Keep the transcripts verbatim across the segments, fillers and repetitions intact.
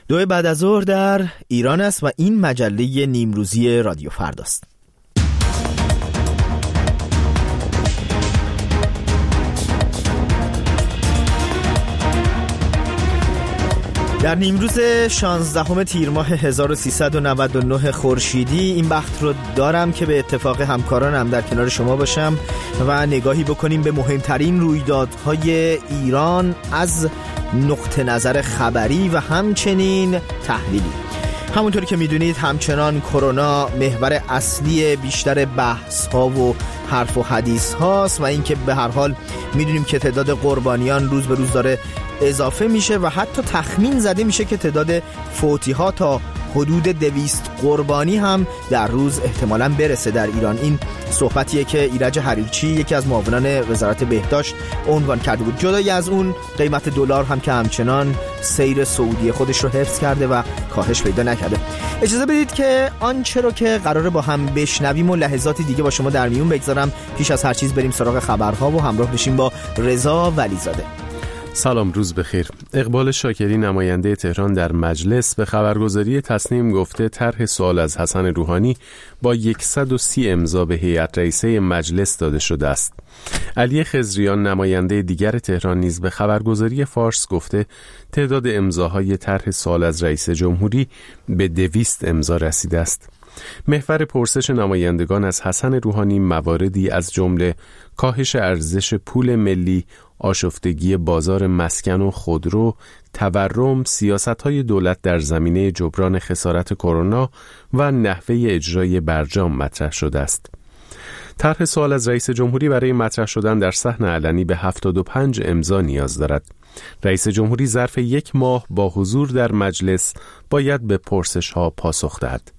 دو بعد از ظهر در ایران است و این مجله نیمروزی رادیو فرداست. در نیمروز شانزدهم تیر ماه هزار و سیصد و نود و نه خورشیدی این بخت رو دارم که به اتفاق همکارانم در کنار شما باشم و نگاهی بکنیم به مهمترین رویدادهای ایران از نقطه نظر خبری و همچنین تحلیلی. همونطوری که میدونید همچنان کرونا محور اصلی بیشتر بحث ها و حرف و حدیث هاست و اینکه به هر حال میدونیم که تعداد قربانیان روز به روز داره اضافه میشه و حتی تخمین زده میشه که تعداد فوتی ها تا حدود دویست قربانی هم در روز احتمالاً برسه در ایران. این صحبتیه که ایرج حریرچی یکی از معاونان وزارت بهداشت عنوان کرده بود. جدای از اون قیمت دلار هم که همچنان سیر صعودی خودش رو حفظ کرده و کاهش پیدا نکرده. اجازه بدید که آنچه رو که قراره با هم بشنویم و لحظاتی دیگه با شما در میون بگذارم. پیش از هر چیز بریم سراغ خبرها و همراه بشیم با رضا ولیزاده. سلام، روز بخیر. اقبال شاکری نماینده تهران در مجلس به خبرگزاری تصنیم گفته طرح سوال از حسن روحانی با صد و سی امضا به هیئت رئیسه مجلس داده شده است. علی خضریان نماینده دیگر تهران نیز به خبرگزاری فارس گفته تعداد امضاهای طرح سوال از رئیس جمهوری به دویست امضا رسیده است. محور پرسش نمایندگان از حسن روحانی مواردی از جمله کاهش ارزش پول ملی، آشفتگی بازار مسکن و خودرو، تورم، سیاست‌های دولت در زمینه جبران خسارت کرونا و نحوه اجرای برجام مطرح شده است. طرح سوال از رئیس جمهوری برای مطرح شدن در صحن علنی به هفتاد و پنج امضا نیاز دارد. رئیس جمهوری ظرف یک ماه با حضور در مجلس باید به پرسش‌ها پاسخ دهد.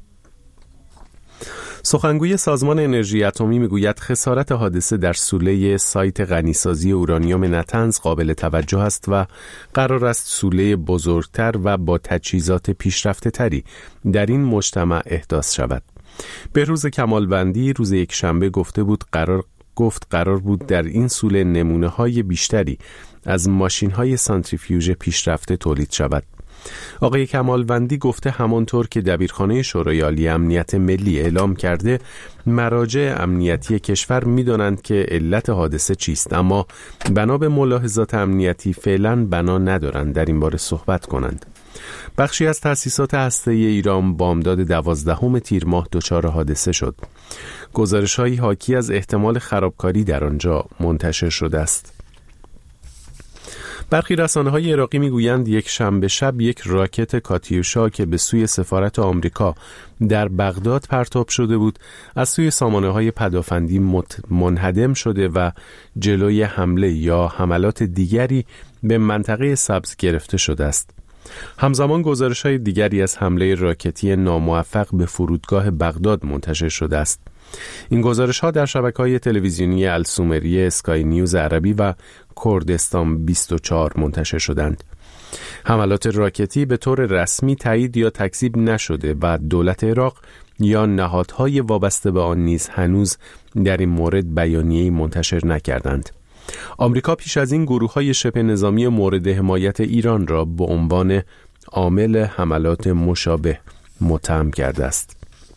سخنگوی سازمان انرژی اتمی میگوید خسارت حادثه در سوله سایت غنیسازی اورانیوم نطنز قابل توجه است و قرار است سوله بزرگتر و با تجهیزات پیشرفته تری در این مجتمع احداث شود. بهروز کمالوندی روز یکشنبه گفته بود قرار گفت قرار بود در این سوله نمونه‌های بیشتری از ماشین‌های سانتریفیوژ پیشرفته تولید شود. آقای کمالوندی گفته همانطور که دبیرخانه شورای عالی امنیت ملی اعلام کرده مراجع امنیتی کشور می‌دانند که علت حادثه چیست، اما بنا به ملاحظات امنیتی فعلا بنا ندارند در این باره صحبت کنند. بخشی از تأسیسات هسته‌ای ایران بامداد دوازدهم تیر ماه دچار حادثه شد. گزارش‌هایی حاکی از احتمال خرابکاری در آنجا منتشر شده است. برخی رسانه‌های عراقی می‌گویند یک شنبه شب یک راکت کاتیوشا که به سوی سفارت آمریکا در بغداد پرتاب شده بود از سوی سامانه‌های پدافندی منهدم شده و جلوی حمله یا حملات دیگری به منطقه سبز گرفته شده است. همزمان گزارش‌های دیگری از حمله راکتی ناموفق به فرودگاه بغداد منتشر شده است. این گزارش‌ها در شبکه‌های تلویزیونی السومری، اسکای نیوز عربی و کردستان بیست و چهار منتشر شدند. حملات راکتی به طور رسمی تایید یا تکذیب نشده و دولت عراق یا نهادهای وابسته به آن نیز هنوز در این مورد بیانیه‌ای منتشر نکردند. آمریکا پیش از این گروه‌های شبه نظامی مورد حمایت ایران را به عنوان عامل حملات مشابه متهم کرده است.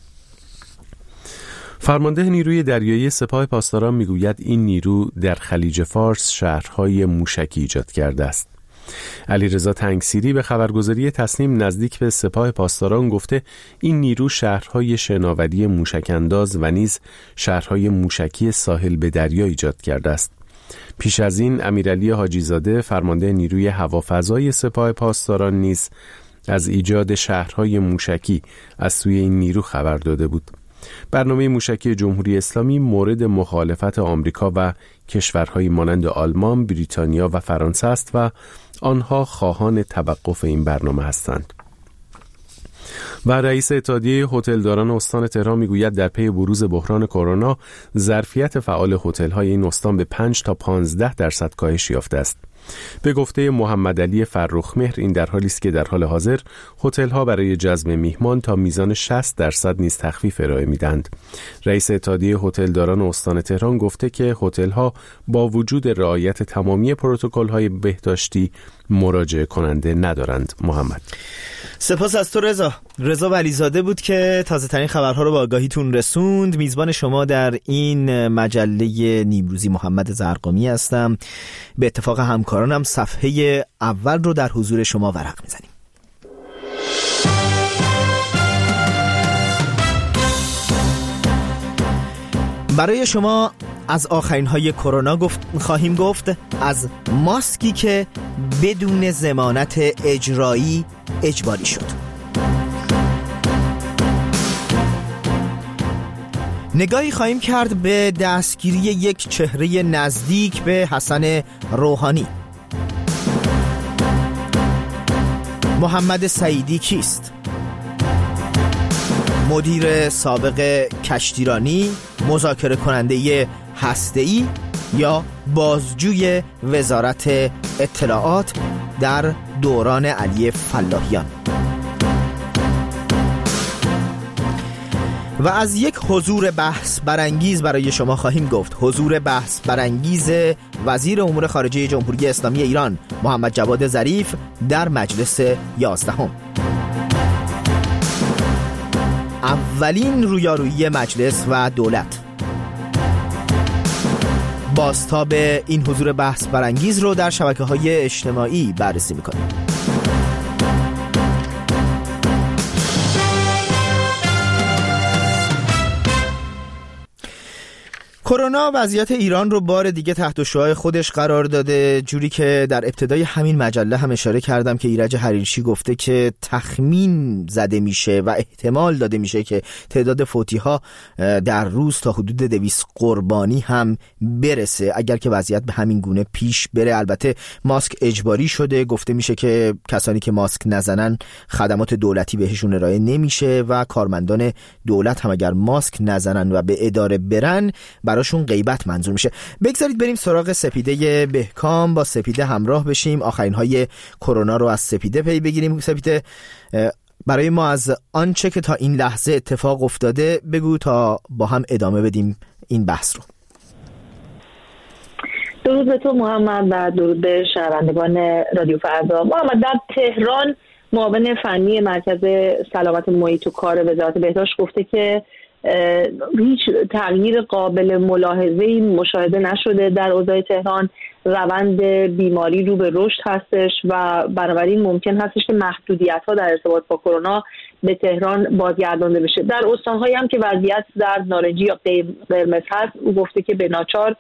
فرمانده نیروی دریایی سپاه پاسداران میگوید این نیرو در خلیج فارس شهرهای موشکی ایجاد کرده است. علیرضا تنگسیری به خبرگزاری تصنیم نزدیک به سپاه پاسداران گفته این نیرو شهرهای شناوری موشک انداز و نیز شهرهای موشکی ساحل به دریا ایجاد کرده است. پیش از این امیرعلی حاجیزاده فرمانده نیروی هوافضای سپاه پاسداران نیز از ایجاد شهرهای موشکی از سوی این نیرو خبر داده بود. برنامه موشکی جمهوری اسلامی مورد مخالفت آمریکا و کشورهای مانند آلمان، بریتانیا و فرانسه است و آنها خواهان توقف این برنامه هستند. و رئیس اتحادیه هتلداران استان تهران میگوید در پی بروز بحران کرونا ظرفیت فعال هتل‌های این استان به پنج تا پانزده درصد کاهش یافته است. به گفته محمد علی فرخمهر این در حالی است که در حال حاضر هتل‌ها برای جذب میهمان تا میزان شصت درصد نیز تخفیف ارائه میدند. رئیس اتحادیه هتلداران استان تهران گفته که هتل‌ها با وجود رعایت تمامی پروتکل‌های بهداشتی مراجعه کننده ندارند. محمد سپاس از تو رضا. رضا ولیزاده بود که تازه ترین خبرها رو با آگاهیتون رسوند. میزبان شما در این مجله نیمروزی محمد زرقامی هستم. به اتفاق همکارانم صفحه اول رو در حضور شما ورق میزنیم. برای شما از آخرین های کرونا گفت خواهیم گفت، از ماسکی که بدون ضمانت اجرایی اجباری شد. نگاهی خواهیم کرد به دستگیری یک چهره نزدیک به حسن روحانی. محمد سعیدی کیست؟ مدیر سابق کشتیرانی، مذاکره کننده هسته‌ای یا بازجوی وزارت اطلاعات در دوران علی فلاحیان؟ و از یک حضور بحث برانگیز برای شما خواهیم گفت. حضور بحث برانگیز وزیر امور خارجه جمهوری اسلامی ایران محمد جواد ظریف در مجلس یازدهم. اولین رویارویی مجلس و دولت. بازتاب این حضور بحث برانگیز رو در شبکه‌های اجتماعی بررسی می‌کنیم. کرونا وضعیت ایران رو بار دیگه تحت شعاع خودش قرار داده، جوری که در ابتدای همین مجله هم اشاره کردم که ایرج حریرچی گفته که تخمین زده میشه و احتمال داده میشه که تعداد فوتی‌ها در روز تا حدود دویست قربانی هم برسه اگر که وضعیت به همین گونه پیش بره. البته ماسک اجباری شده، گفته میشه که کسانی که ماسک نزنن خدمات دولتی بهشون ارائه نمیشه و کارمندان دولت هم اگر ماسک نزنن و به اداره برن براشون غیبت منظور میشه. بگذارید بریم سراغ سپیده بهکام، با سپیده همراه بشیم، آخرین های کرونا رو از سپیده پی بگیریم. سپیده، برای ما از آنچه که تا این لحظه اتفاق افتاده بگو تا با هم ادامه بدیم این بحث رو. درود به تو محمد و درود به شنوندگان رادیو فردا. محمد، در تهران معاون فنی مرکز سلامت محیط و کار وزارت بهداشت گفته که هیچ تغییر قابل ملاحظه‌ای مشاهده نشده در اوضاع تهران. روند بیماری رو به رشد هستش و بنابراین ممکن هستش که محدودیت‌ها در ارتباط با کرونا به تهران بازگردانده بشه. در استان‌هایی هم که وضعیت در نارنجی یا قرمز هست، او گفته که به ناچار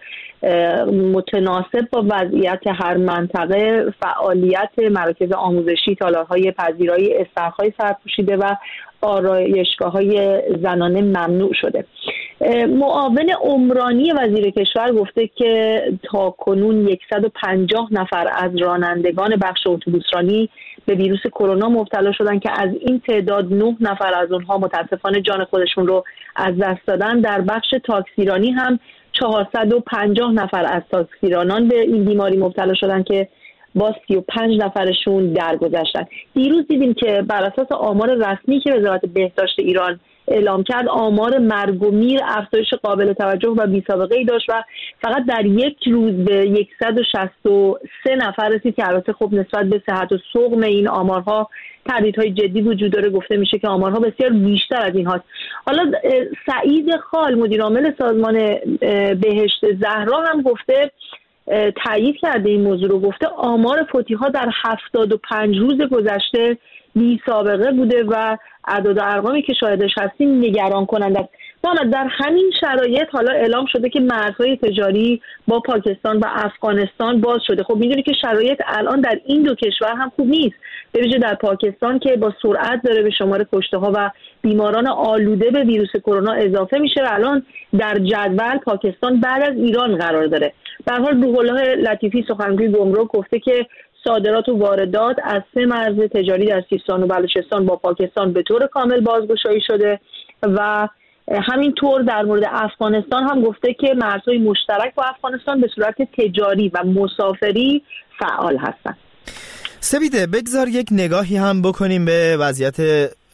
متناسب با وضعیت هر منطقه فعالیت مراکز آموزشی، تالارهای پذیرایی، استخرهای سرپوشیده و آرایشگاه‌های زنانه ممنوع شده. معاون عمرانی وزیر کشور گفته که تاکنون صد و پنجاه نفر از رانندگان بخش اتوبوسرانی به ویروس کرونا مبتلا شدن که از این تعداد نه نفر از اونها متاسفانه جان خودشون رو از دست دادن. در بخش تاکسیرانی هم چهارصد و پنجاه نفر از تاکسیرانان به این بیماری مبتلا شدن که با سی و پنج نفرشون درگذشتن. دیروز دیدیم که بر اساس آمار رسمی که وزارت بهداشت ایران اعلام کرد، آمار مرگ و میر افزایش قابل توجه و بی‌سابقه‌ای داشت و فقط در یک روز به صد و شصت و سه نفر رسید که البته خب نسبت به صحت و سقم این آمارها تردیدهای جدی وجود داره. گفته میشه که آمارها بسیار بیشتر از این هاست. حالا سعید خال، مدیر عامل سازمان بهشت زهرا هم گفته، تایید کرده این موضوع رو، گفته آمار فوتی‌ها در هفتاد و پنج روز گذشته بی سابقه بوده و اعداد و ارقامی که شاهدش هستیم نگران کننده است. در همین شرایط حالا اعلام شده که مرزهای تجاری با پاکستان و افغانستان باز شده. خب میدونی که شرایط الان در این دو کشور هم خوب نیست، به ویژه در پاکستان که با سرعت داره به شمار کشته‌ها و بیماران آلوده به ویروس کرونا اضافه میشه و الان در جدول پاکستان بعد از ایران قرار داره. به هر حال روح الله لطیفی، سخنگوی گمرک، گفته که صادرات و واردات از سه مرز تجاری در سیستان و بلوچستان با پاکستان به طور کامل بازگشایی شده و همینطور در مورد افغانستان هم گفته که مرزهای مشترک با افغانستان به صورت تجاری و مسافری فعال هستند. سپیده، بگذار یک نگاهی هم بکنیم به وضعیت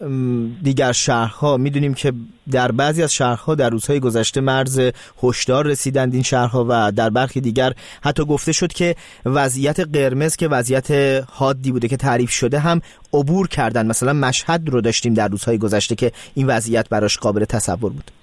دیگر شهرها میدونیم که در بعضی از شهرها در روزهای گذشته مرز هشدار رسیدند این شهرها و در برخی دیگر حتی گفته شد که وضعیت قرمز که وضعیت حادی بوده که تعریف شده هم عبور کردن. مثلا مشهد رو داشتیم در روزهای گذشته که این وضعیت براش قابل تصور بود.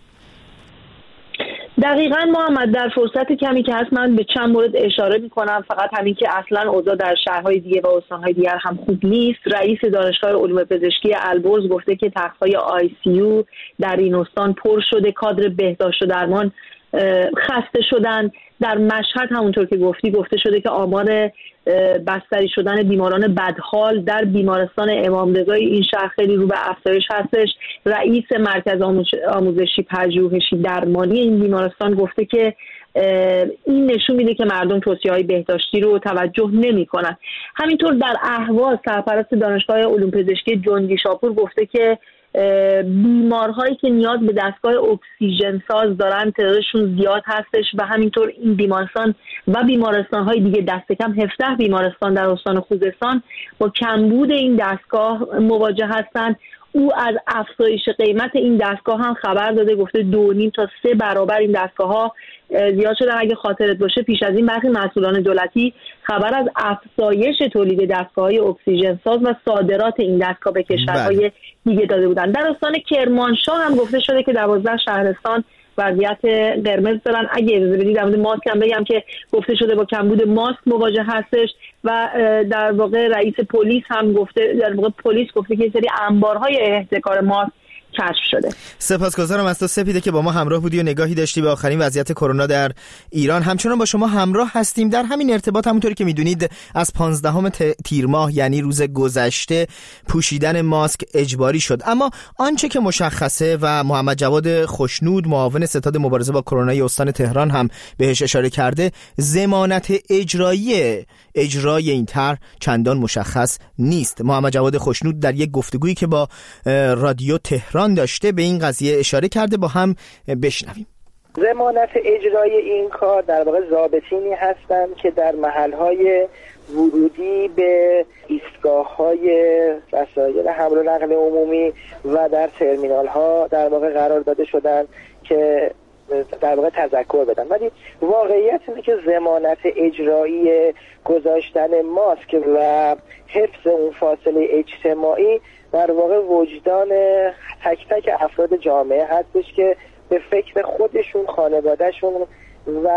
دقیقاً محمد، در فرصت کمی که هست من به چند مورد اشاره میکنم. فقط همین که اصلا اوضاع در شهرهای دیگه و استانهای دیگر هم خوب نیست. رئیس دانشگاه علوم پزشکی البرز گفته که تخت‌های آی سی یو در این استان پر شده، کادر بهداشت و درمان خسته شدن. در مشهد همونطور که گفتی گفته شده که آمار بستری شدن بیماران بدحال در بیمارستان امام رضای این شهر خیلی رو به افزایش هستش. رئیس مرکز آموزشی پژوهشی درمانی این بیمارستان گفته که این نشون میده که مردم توصیه‌های بهداشتی رو توجه نمی‌کنن. همینطور در اهواز سرپرست دانشگاه علوم پزشکی جنگی شاپور گفته که بیمارهایی که نیاز به دستگاه اکسیژن ساز دارن تعدادشون زیاد هستش و همینطور این بیمارستان و بیمارستان‌های دیگه دست کم هفده بیمارستان در استان خوزستان با کمبود این دستگاه مواجه هستند. او از افزایش قیمت این دستگاه هم خبر داده، گفته دو نیم تا سه برابر این دستگاه ها زیاد شدن. اگه خاطرت باشه پیش از این برخی مسئولان دولتی خبر از افزایش تولید دستگاه‌های اکسیژن ساز و صادرات این دستگاه به کشورهای دیگه داده بودن. در استان کرمانشاه هم گفته شده که دوازده شهرستان وضعیت قرمز دارن. اگه اجازه بدید در مورد ماسک هم بگم که گفته شده با کمبود ماسک مواجه هستش و در واقع رئیس پلیس هم گفته در واقع پلیس گفته که سری انبارهای احتکار ماسک کشف شده. سپاسگزارم از تو سپیده که با ما همراه بودی و نگاهی داشتی به آخرین وضعیت کرونا در ایران. همچنان با شما همراه هستیم در همین ارتباط. همونطوری که میدونید از پانزدهم تیر ماه یعنی روز گذشته پوشیدن ماسک اجباری شد، اما آنچه که مشخصه و محمد جواد خوشنود معاون ستاد مبارزه با کرونا استان تهران هم بهش اشاره کرده، ضمانت اجرایی اجرای این طرح چندان مشخص نیست. محمد جواد خوشنود در یک گفتگویی که با رادیو تهران داشته به این قضیه اشاره کرده، با هم بشنویم. ضمانت اجرای این کار در واقع ضابطینی هستند که در محل‌های ورودی به ایستگاه‌های وسایل حمل و نقل عمومی و در ترمینال‌ها در واقع قرار داده شدن که در واقع تذکر بدن. ولی واقعیت اینه که ضمانت اجرایی گذاشتن ماسک و حفظ اون فاصله اجتماعی در واقع وجدان تک تک افراد جامعه هستش که به فکر خودشون، خانوادهشون و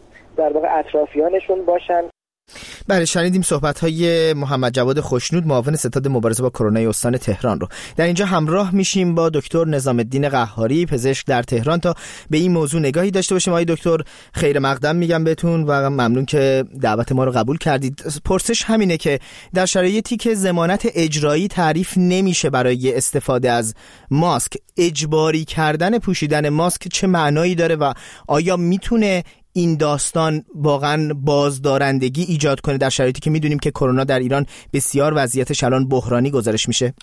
در واقع اطرافیانشون باشن. بله، شنیدیم صحبت‌های محمد جواد خوشنود معاون ستاد مبارزه با کرونا استان تهران رو. در اینجا همراه میشیم با دکتر نظام الدین قهاری پزشک در تهران تا به این موضوع نگاهی داشته باشیم. آقای دکتر خیر مقدم میگم بهتون و ممنون که دعوت ما رو قبول کردید. پرسش همینه که در شرایطی که ضمانت اجرایی تعریف نمیشه برای استفاده از ماسک، اجباری کردن پوشیدن ماسک چه معنایی داره و آیا میتونه این داستان واقعا بازدارندگی ایجاد کنه در شرایطی که میدونیم که کرونا در ایران بسیار وضعیتش الان بحرانی گزارش میشه؟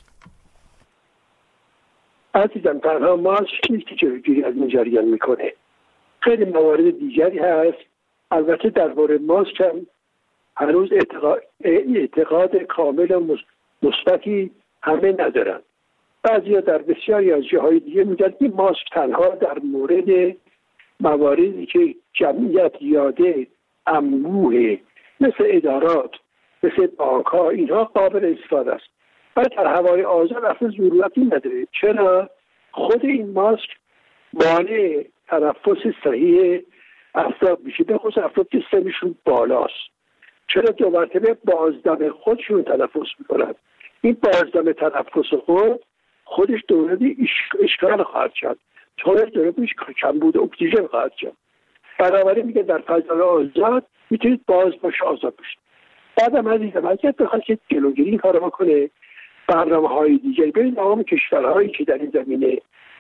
عزیزم، تنها ماسک نیست که جلوگیری از این جریان میکنه، خیلی موارد دیگری هست. البته درباره ماسک هم هنوز اعتقاد, اعتقاد کامل و مثبتی همه ندارن. بعضیا در بسیاری از جاهای دیگه میگن این ماسک تنها در مورد مواردی که جمعیت یاده انبوه مثل ادارات، مثل بانک ها، اینها قابل استفاده است. ولی در هوای آزاد اصلا ضرورتی نداره. چرا؟ خود این ماسک مانع تنفس صحیح افراد میشه، به خصوص افراد که سنشون بالاست. چرا؟ دو مرتبه بازدم خودشون تنفس میکنند. این بازدم تنفس خود خودش دوران اشکال خواهد شد، چون داره بیش کمبود اکسیژن خواهد شد. بنابراین میگه در فضای آزاد میتونید باز باشه، آزاد باشید. بعدم عزیزم اگر بخواد که جلوگیری این کارو بکنه، برنامه های دیگری ببین تمام کشورهایی که در این زمینه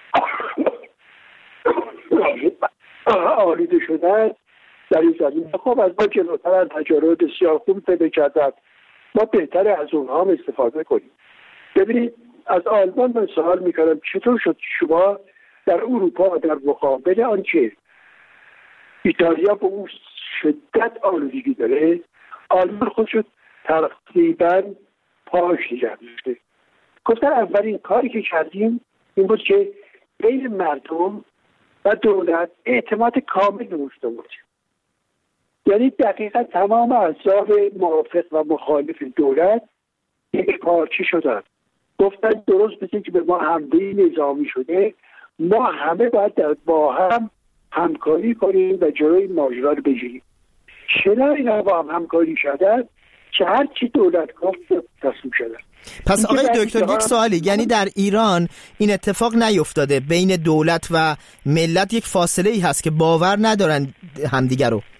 آلوده شدن در این زمینه خب از ما جلوتر از تجارب بسیار خوب پیدا کردن. ما بهتر از اونها هم استفاده کنیم. ببینید از آلمان من سوال میکنم چطور شد شما در اروپا در مقابل آنچه ایتالیا به اون شدت آلودگی داره، آلمان خودشو تقریبا پاش نگه داشته. گفتن اولین کاری که کردیم این بود که بین مردم و دولت اعتماد کامل به وجود آوردیم. یعنی دقیقا تمام احزاب موافق و مخالف دولت یک پارچه شدن، گفتن درست مثل که به ما حمله نظامی شده، ما همه باید با هم همکاری کنیم و جلوی ماجرا رو بگیریم. چرا اینا با هم همکاری شدن که هر چی دولت گفت تصمیم شدن. پس آقای دکتر یک سوالی، یعنی در ایران این اتفاق نیفتاده، بین دولت و ملت یک فاصله ای هست که باور ندارن همدیگر رو؟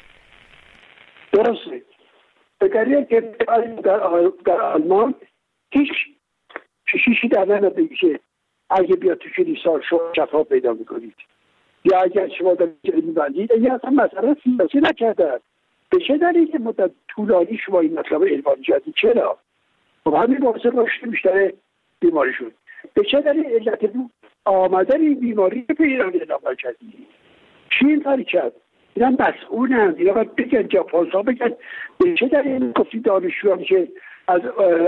درسته. بگریم که در آلمان هیچ کشیشی در نمیده که اگه بیاد تو کلیسا شما شفا پیدا میکنید یا اگر شما در جایی میبندید، یا اصلا مثلا سیاسی نکردن. به چه دلیل که مدت طولانی شما این مطلب اعلام کردید؟ چرا؟ خب همین باعث رشد بیشتر بیماری شد. به چه دلیل علت آمدن این بیماری به ایران اعلام کردید؟ چی این کاری کرد؟ اینا مسئولن، اینا باید بگن، جاپانسا بگن. به چه دلیل گفتی دانشجویان که از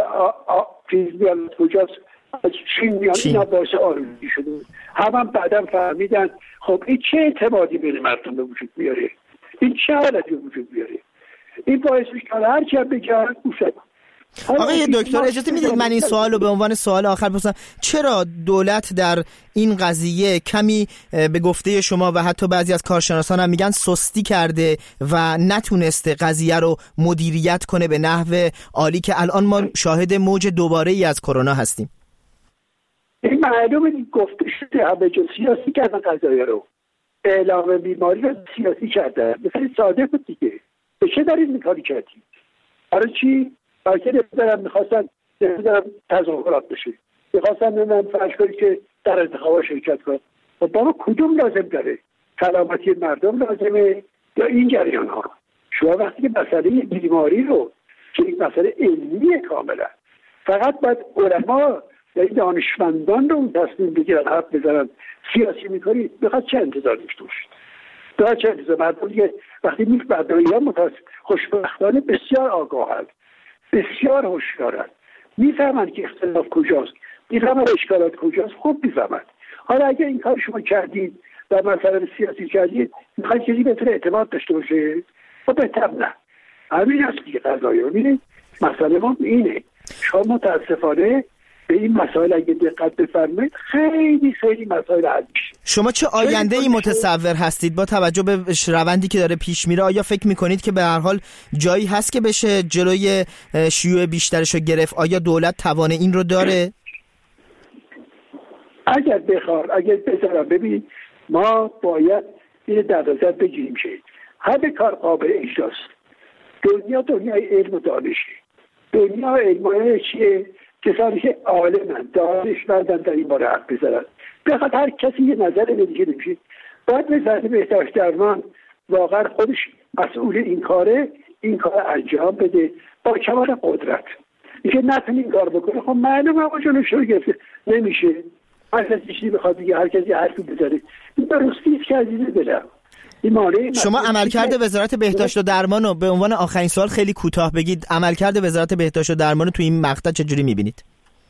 فیز میان کجاست، از چین میان، اینا باعث آلودگی شده. هم هم بعدا فهمیدن. خب این چه اعتمادی بین مردم به وجود میاره؟ این چه حالتی به وجود میاره؟ این باعث میشه که هر چی هم بگن گوشت. آقای دکتر اجازه میدید من این سوال رو به عنوان سوال آخر بپرسم، چرا دولت در این قضیه کمی به گفته شما و حتی بعضی از کارشناسان هم میگن سستی کرده و نتونسته قضیه رو مدیریت کنه به نحو عالی که الان ما شاهد موج دوباره ای از کرونا هستیم؟ این معلومه گفته شده همه جا سیاسی کردن قضیه رو، اعلام بیماری رو سیاسی کردن. مثلا ساده بود دیگه. به چه دلیل این کاری کردید؟ برای چی؟ برای که نمیدارم میخواستن نمیدارم تظاهرات بشه، میخواستن نمیدارم فرش کنی که در انتخابات شرکت کن. و بابا کدوم لازم داره؟ سلامتی مردم لازمه یا این جریان ها؟ شما وقتی که مسئله بیماری رو که این مسئله علمیه کاملا، فقط باید علما یا دانشمندان رو تصمیم بگیرن، حرف بزنن، سیاسی میکنید، بخواد چه انتظار داشته باشید؟ بخواد چه انتظار؟ مردم دیگه وقتی میگه مردم ایران متاسف خوشبختانه بسیار آگاهند، بسیار هوشیارند، میفهمن که اختلاف کجاست، میفهمن اشکالات کجاست، خوب میفهمن. حالا اگه این کار شما کردید و مثلا سیاسی کردید، میخواید کسی بهتون اعتماد داشته باشه؟ خب بهتر نه. همین هست دیگه قضایی رو میدید. مسئله ما اینه. شما متاسفانه به این مسائل اگه دقت بفرمایید خیلی خیلی مسائل حل میشه. شما چه آینده ای متصور هستید با توجه به روندی که داره پیش میره؟ آیا فکر میکنید که به هر حال جایی هست که بشه جلوی شیوع بیشترش رو گرفت؟ آیا دولت توان این رو داره؟ اگر بخواد، اگر بذارم ببین، ما باید این در نظر بگیریم که همه کار قابل اجراست. دنیا دنیای علم و دانشه. دنیا علم چیه؟ کسانی که عالمن، دانشمندن در این باره حرف بزنن. بخواد هر کسی یه نظر دیگه نمیشه. باید وزارت بهداشت درمان واقعا خودش مسئول این کاره، این کار انجام بده با کمال قدرت. اینکه نتونه این کار بکنه، خب معلومه آقا جلوش رو گرفته نمیشه. هر کسی چیزی بخواد دیگه، هر کسی حرفی بزنه، این درستی است که عزیزه دلم. شما عملکرد وزارت بهداشت و درمان رو به عنوان آخرین سوال خیلی کوتاه بگید، عملکرد وزارت بهداشت و درمان رو توی این مقطع چجوری می‌بینید؟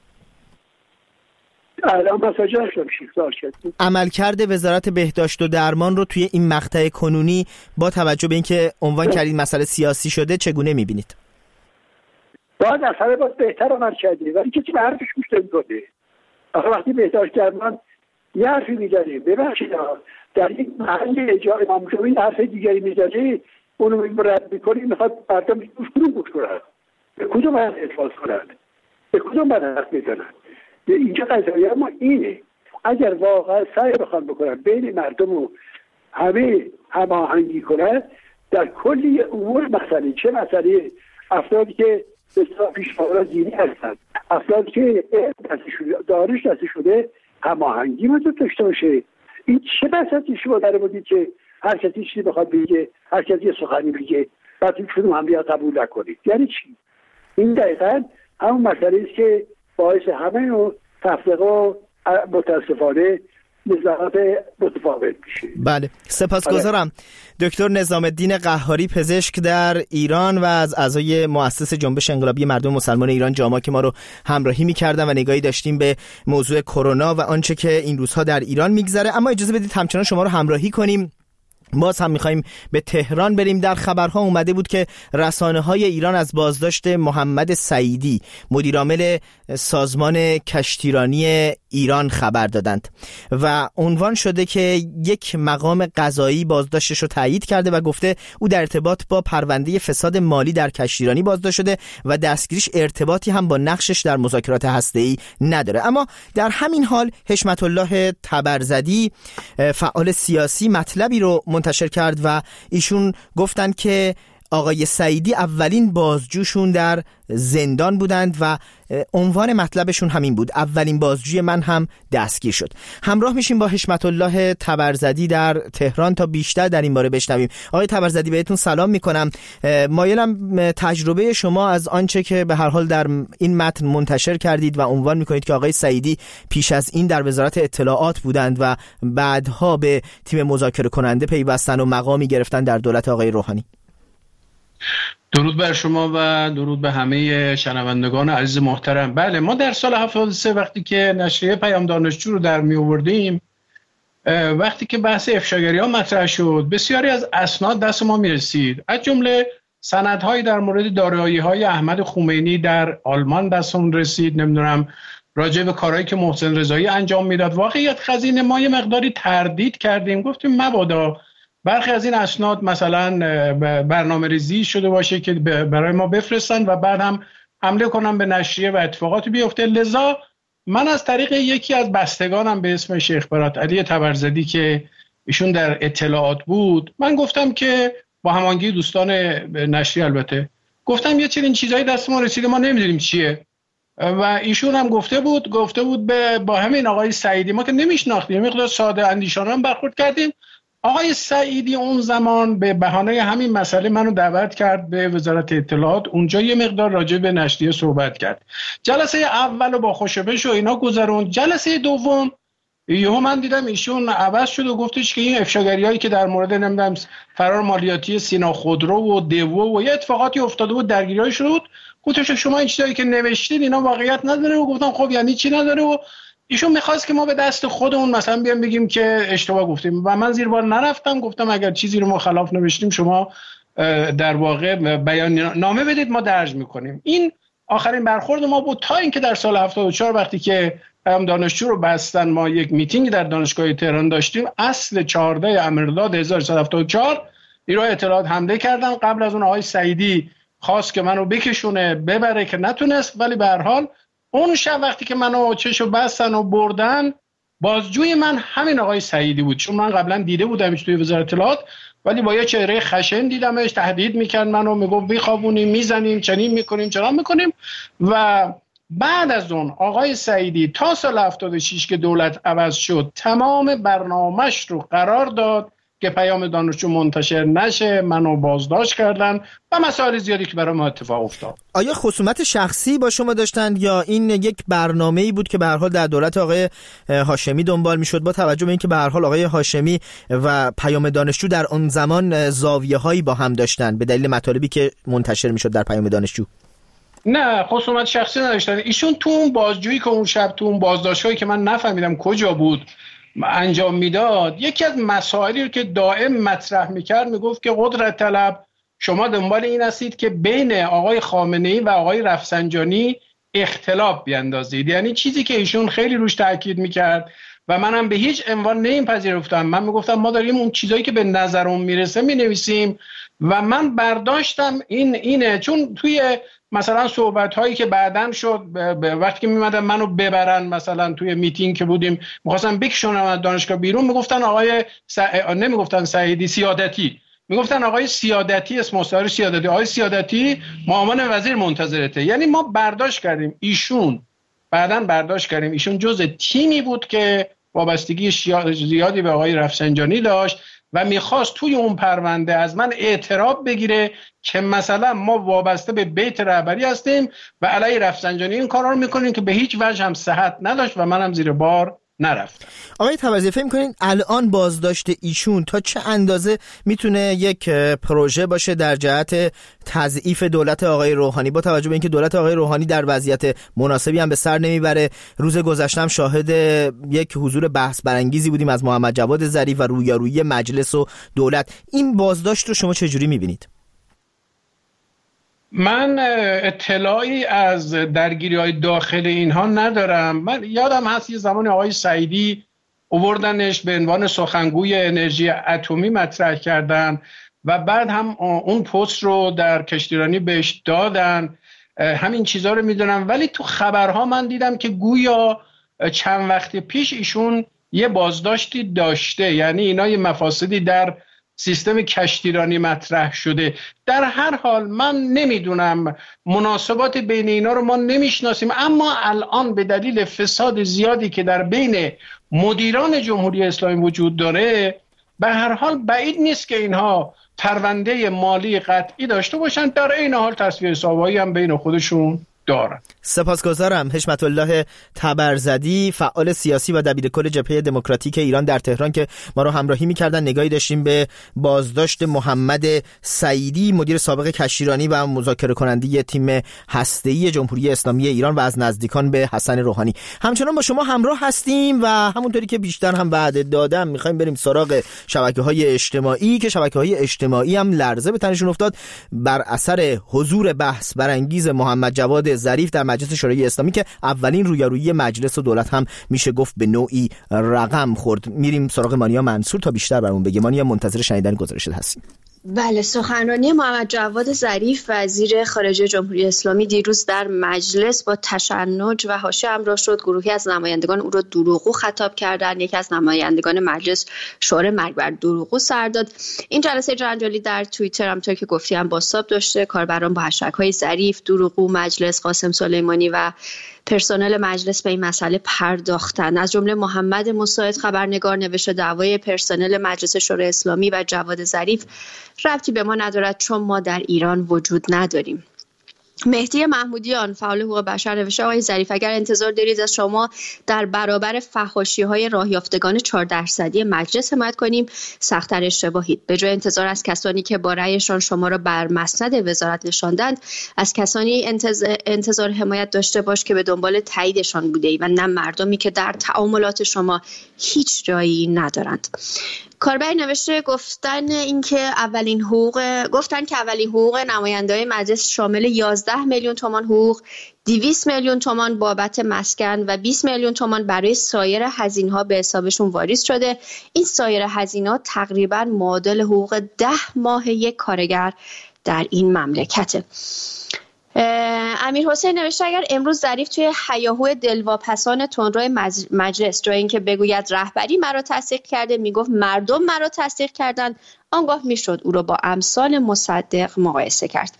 الان مساجر شد عملکرد وزارت بهداشت و درمان رو توی این مقطع کنونی با توجه به اینکه عنوان کردید مسئله سیاسی شده چگونه می‌بینید؟ باید اصلا باید بهتر عمل کرده، ولی کسی به حرفش گوش نمی‌کنه. آخه وقتی بهداشت درمان یه حرفی می‌زنه، ببخشید در این محل اجاره امام جمعه حرف دیگری میزنه، اونو رد میکنی، میخواد مردم گوش کنن گوش کنن به کدوم باید اعتراض کنن، به کدوم باید حرف بزنن. اینجا قضیه ما اینه. اگر واقعا سعی بخوان بکنن بین مردم و همه هماهنگی کنن در کلی امور، مسئله چه مسئله افرادی که بسیار پیشواران دینی هستن، افرادی که دانش دستی شده، هماهنگی وجود داشته باشه. این چه بساطی شما در بودید که هر کسی چیزی بخواد بگه، هر کسی یه سخنی بگه، بعد این کدوم هم بیا قبول نکنید؟ یعنی چی؟ این دقیقاً همون مسئله است که باعث همه نوع تفرقه و متاسفانه نظارت متفاوت میشه. بله، سپاسگزارم. دکتر نظام الدین قهاری، پزشک در ایران و از اعضای مؤسس جنبش انقلابی مردم مسلمان ایران جاما، که ما رو همراهی می‌کردن و نگاهی داشتیم به موضوع کرونا و آنچه که این روزها در ایران میگذره. اما اجازه بدید همچنان شما رو همراهی کنیم. باز هم میخوایم به تهران بریم. در خبرها اومده بود که رسانه‌های ایران از بازداشت محمد سعیدی، مدیرعامل سازمان کشتیرانی ایران، خبر دادند و عنوان شده که یک مقام قضایی بازداشتش رو تایید کرده و گفته او در ارتباط با پرونده فساد مالی در کشتیرانی بازداشت شده و دستگیریش ارتباطی هم با نقشش در مذاکرات هسته‌ای نداره. اما در همین حال حشمت الله تبرزدی، فعال سیاسی، مطلبی رو منتشر کرد و ایشون گفتند که آقای سعیدی اولین بازجوشون در زندان بودند و عنوان مطلبشون همین بود: اولین بازجوی من هم دستگیر شد. همراه میشیم با حشمت الله تبرزدی در تهران تا بیشتر در این باره بشنویم. آقای تبرزدی، بهتون سلام میکنم. مایلم تجربه شما از آنچه که به هر حال در این متن منتشر کردید و عنوان میکنید که آقای سعیدی پیش از این در وزارت اطلاعات بودند و بعدها به تیم مذاکره کننده پیوستن و مقامی گرفتن در دولت آقای روحانی. درود بر شما و درود به همه شنوندگان عزیز محترم. بله، ما در سال هفتاد و سه وقتی که نشریه پیام دانشجو رو در می آوردیم، وقتی که بحث افشاگری ها مطرح شد، بسیاری از اسناد دست ما می رسید، از جمله سندهایی در مورد دارایی های احمد خمینی در آلمان دستمون رسید، نمیدونم راجع به کارهایی که محسن رضایی انجام میداد. واقعیت خزینه ما یه مقداری تردید کردیم، گفتیم مبادا برخی از این اسناد مثلا برنامه ریزی شده باشه که برای ما بفرستن و بعد هم حمله کنن به نشریه و اتفاقاتی بیفته. لذا من از طریق یکی از بستگانم به اسم شیخ برات علی تبرزدی که ایشون در اطلاعات بود، من گفتم که با هماهنگی دوستان نشریه البته گفتم یه چنین چیزایی دست ما رسیده، ما نمیدونیم چیه. و ایشون هم گفته بود گفته بود به با همین آقای سعیدی ما که نمیشناختیم، مقدار ساده اندیشانه هم برخورد کردیم. آقای سعیدی اون زمان به بهانه همین مسئله منو دعوت کرد به وزارت اطلاعات، اونجا یه مقدار راجع به نشریه صحبت کرد. جلسه اول با خوشبش و اینا گذروند. جلسه دوم یهو من دیدم ایشون عوض شد و گفتش که این افشاگریایی که در مورد نمیدونم فرار مالیاتی سینا خودرو و دیو و یه اتفاقاتی افتاده بود، درگیریای شد، گفتش شما این چیزایی که نوشتید اینا واقعیت نداره. و گفتم خب یعنی چی نداره؟ و ایشون میخواست که ما به دست خودمون مثلا بیام بگیم که اشتباه گفتیم و من زیر بار نرفتم. گفتم اگر چیزی رو ما خلاف نوشتیم شما در واقع بیان نامه بدید، ما درج میکنیم. این آخرین برخورد ما بود تا اینکه در سال هفتاد و چهار وقتی که هم دانشجو رو بستن، ما یک میتینگ در دانشگاه تهران داشتیم. اصل چهارده امیرداد هزار و سیصد و هفتاد و چهار نیروهای اطلاعات حمله کردن. قبل از اون آقای سعیدی خواست که منو بکشونه ببره که نتونست، ولی به هر حال اون شب وقتی که منو چشو بستن و بردن، بازجوی من همین آقای سعیدی بود. چون من قبلا دیده بودمش توی وزارت اطلاعات، ولی با یه چهره خشن دیدمش، تهدید میکرد منو، میگفت میخوابونیم، میزنیم، چنین میکنیم، چنان میکنیم. و بعد از اون آقای سعیدی تا سال هفتاد و شش که دولت عوض شد، تمام برنامه‌اش رو قرار داد که پیام دانشجو منتشر نشه، منو بازداشت کردن و مسائل زیادی که برای ما اتفاق افتاد. آیا خصومت شخصی با شما داشتند یا این یک برنامه‌ای بود که به هر حال در دولت آقای هاشمی دنبال میشد، با توجه به اینکه به هر حال آقای هاشمی و پیام دانشجو در اون زمان زاویه‌هایی با هم داشتن به دلیل مطالبی که منتشر میشد در پیام دانشجو؟ نه، خصومت شخصی نداشتن. ایشون تو اون بازجویی که اون شب تو اون بازداشت‌هایی که من نفهمیدم کجا بود انجام میداد، یکی از مسائلی رو که دائم مطرح میکرد میگفت که قدرت طلب شما دنبال این هستید که بین آقای خامنه‌ای و آقای رفسنجانی اختلاف بیندازید. یعنی چیزی که ایشون خیلی روش تاکید میکرد و منم به هیچ عنوان نمیپذیرفتم. من میگفتم ما داریم اون چیزایی که به نظرمون میرسه مینویسیم و من برداشتم این اینه. چون توی مثلا صحبت هایی که بعدن شد، وقتی که میمدن منو ببرن مثلا توی میتینگ که بودیم میخواستن بکشونم از دانشگاه بیرون، میگفتن آقای س... نمیگفتن سعیدی، سیادتی، میگفتن آقای سیادتی، اسم مستعار سیادتی، آقای سیادتی معاون وزیر منتظرته. یعنی ما برداشت کردیم ایشون بعدن برداشت کردیم ایشون جزء تیمی بود که وابستگی زیادی به آقای رفسنجانی داشت و میخواست توی اون پرونده از من اعتراف بگیره که مثلا ما وابسته به بیت رهبری هستیم و علی رفسنجانی این کارا رو میکنیم که به هیچ وجه هم صحت نداشت و منم زیر بار نرفتن. آقای طبرزدی فکر می‌کنین الان بازداشت ایشون تا چه اندازه میتونه یک پروژه باشه در جهت تضعیف دولت آقای روحانی، با توجه به اینکه دولت آقای روحانی در وضعیت مناسبی هم به سر نمیبره؟ روز گذشته هم شاهد یک حضور بحث برانگیزی بودیم از محمد جواد ظریف و رویارویی مجلس و دولت. این بازداشت رو شما چجوری می‌بینید؟ من اطلاعی از درگیری‌های داخل اینها ندارم. من یادم هست یه زمان آقای سعیدی آوردنش به عنوان سخنگوی انرژی اتمی مطرح کردن و بعد هم اون پست رو در کشتیرانی بهش دادن. همین چیزها رو میدونم، ولی تو خبرها من دیدم که گویا چند وقت پیش ایشون یه بازداشتی داشته، یعنی اینا یه مفاسدی در سیستم کشتیرانی مطرح شده. در هر حال من نمیدونم، مناسبات بین اینا رو ما نمیشناسیم، اما الان به دلیل فساد زیادی که در بین مدیران جمهوری اسلامی وجود داره، به هر حال بعید نیست که اینها پرونده مالی قطعی داشته باشن، در این حال تصفیه حسابایی هم بین خودشون دارن. سپاسگزارم. حشمت الله طبرزدی، فعال سیاسی و دبیرکل جبهه دموکراتیک ایران در تهران که ما رو همراهی می‌کردن. نگاهی داشتیم به بازداشت محمد سعیدی، مدیر سابق کشتیرانی و مذاکره کننده تیم هسته‌ای جمهوری اسلامی ایران و از نزدیکان به حسن روحانی. همچنان با شما همراه هستیم و همونطوری که بیشتر هم وعده دادم می‌خوایم بریم سراغ شبکه‌های اجتماعی که شبکه‌های اجتماعی هم لرزه به تنشون افتاد بر اثر حضور بحث برانگیز محمد جواد ظریف در مجلس شورای اسلامی که اولین رویارویی مجلس و دولت هم میشه گفت به نوعی رقم خورد. میریم سراغ مانیا منصور تا بیشتر برامون بگه. مانیا، منتظر شنیدن گزارشت هستیم. بله، سخنرانی محمد جواد ظریف وزیر خارجه جمهوری اسلامی دیروز در مجلس با تشنج و حاشیه همراه شد. گروهی از نمایندگان او را دروغگو خطاب کردند. یکی از نمایندگان مجلس شعار مرگ بر دروغگو سر داد. این جلسه جنجالی در توییتر همونطور که گفتیم بازتاب داشته. کاربران با هشتگ‌های ظریف، دروغگو مجلس، قاسم سلیمانی و پرسنل مجلس به این مسئله پرداختند. از جمله محمد مساعد خبرنگار نوشته دعوای پرسنل مجلس شورای اسلامی و جواد ظریف ربطی به ما ندارد چون ما در ایران وجود نداریم. مهدی محمودیان، فعال حقوق بشر، نوشته آقای ظریف اگر انتظار دارید از شما در برابر فحاشی‌های راه یافتگان چهار درصدی مجلس حمایت کنیم، سخت‌تر اشتباهید. به جای انتظار از کسانی که با رأیشان شما را بر مسند وزارت نشاندند، از کسانی انتظار, انتظار حمایت داشته باش که به دنبال تاییدشان بوده ای و نه مردمی که در تعاملات شما هیچ جایی ندارند. کاربر نوشته گفتن اینکه اولین حقوق گفتن که اولین حقوق نماینده‌های مجلس شامل یازده میلیون تومان حقوق، دویست میلیون تومان بابت مسکن و بیست میلیون تومان برای سایر هزینه‌ها به حسابشون واریز شده. این سایر هزینه‌ها تقریباً معادل حقوق ده ماه یک کارگر در این مملکته. امیر حسین نوشته اگر امروز ظریف توی هیاهوی دلواپسان تندروی مجلس جای اینکه بگوید رهبری مرا تصدیق کرده میگفت مردم مرا تصدیق کردند، آنگاه میشد او را با امثال مصدق مقایسه کرد.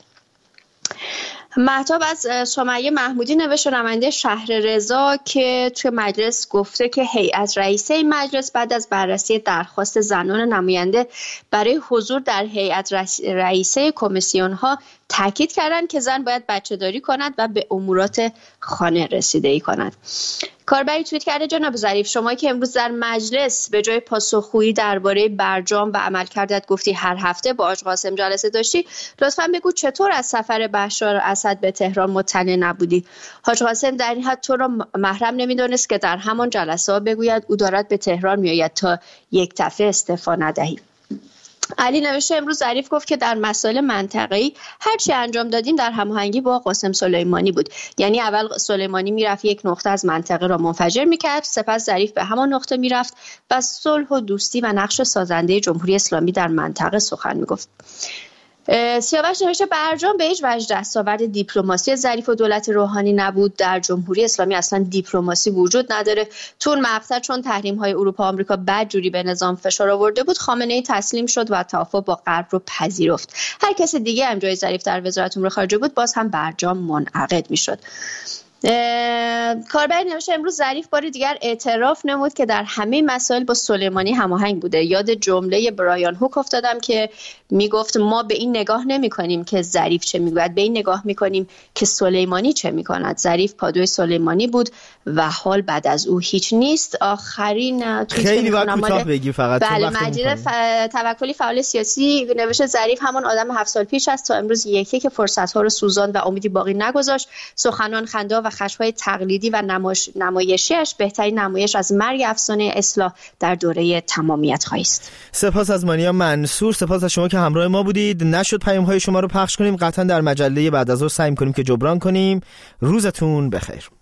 مهتاب از سمیه محمودی نوشته نماینده شهر رضا که توی مجلس گفته که هیئت رئیسه مجلس بعد از بررسی درخواست زنان نماینده برای حضور در هیئت رئیسه کمیسیون ها تاکید کردند که زن باید بچه داری کند و به امورات خانه رسیدگی کند. کاربری توییت کرده جناب ظریف شما که امروز در مجلس به جای پاسخگویی درباره برجام و عملکردت گفتی هر هفته با آج قاسم جلسه داشتی، لطفاً بگو چطور از سفر بشار اسد به تهران مطلع نبودی؟ حاج قاسم در این حد تو را محرم نمیدونست که در همان جلسه ها بگوید او دارد به تهران میآید تا یک دفعه استعفا ندهی. علی نوشته امروز ظریف گفت که در مسائل منطقه‌ای هر چی انجام دادیم در هماهنگی با قاسم سلیمانی بود. یعنی اول سلیمانی میرفت یک نقطه از منطقه را منفجر میکرد، سپس ظریف به همان نقطه میرفت و صلح و دوستی و نقش سازنده جمهوری اسلامی در منطقه سخن میگفت. سیاوش نوشته برجام به هیچ وجه دستاورد دیپلماسی ظریف و دولت روحانی نبود. در جمهوری اسلامی اصلا دیپلماسی وجود نداره. تو اون مقطع چون تحریم‌های اروپا و آمریکا بدجوری به نظام فشار آورده بود، خامنه‌ای تسلیم شد و توافق با غرب رو پذیرفت. هر کس دیگه هم جای ظریف در وزارت امور خارجه بود باز هم برجام منعقد میشد. کاربری نوشته امروز ظریف بار دیگر اعتراف نمود که در همه مسائل با سلیمانی هماهنگ بوده. یاد جمله برایان هوک افتادم که میگفت ما به این نگاه نمی کنیم که ظریف چه میگوید، به این نگاه میکنیم که سلیمانی چه میکند. ظریف پادوی سلیمانی بود و حال بعد از او هیچ نیست. آخرین خیلی وقت کوتاه بگی فقط. بله، مجید ف... توکلی فعال سیاسی نوشته ظریف همان آدم هفت سال پیش است، تا امروز یکی که فرصت ها رو سوزان و امیدی باقی نگذاشت. سخنان خنده و خشم‌های تقلیدی و نمایش... نمایشیش بهترین نمایش از مرگ افسانه اصلاح در دوره تمامیت خواهی است. سپاس از مانیا منصور، سپاس از شما که همراه ما بودید. نشد پیام‌های شما رو پخش کنیم، قطعا در مجله بعد از ظهر سعی کنیم که جبران کنیم. روزتون بخیر.